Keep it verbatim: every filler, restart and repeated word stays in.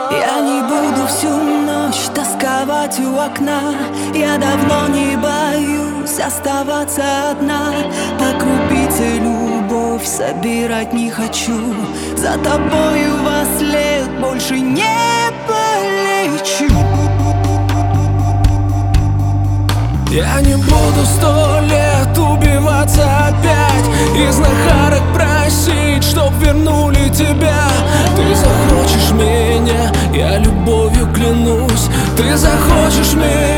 Я не буду всю ночь тосковать у окна. Я давно не боюсь оставаться одна. По крупице любовь собирать не хочу. За тобою во след больше не полечу. Я не буду сто лет убиваться опять и знахарок просить, чтоб вернули тебя. Ты захочешь меня, я любовью клянусь. Ты захочешь меня.